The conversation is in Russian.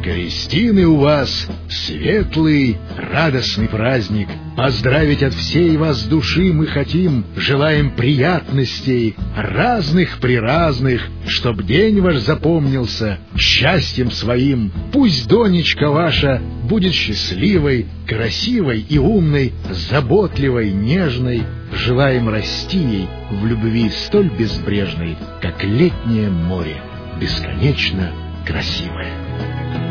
Крестины у вас светлый, радостный праздник. Поздравить от всей вас души мы хотим, желаем приятностей, разных-преразных, чтоб день ваш запомнился счастьем своим. Пусть донечка ваша будет счастливой, красивой и умной, заботливой, нежной. Желаем расти ей в любви столь безбрежной, как летнее море, бесконечно красивое.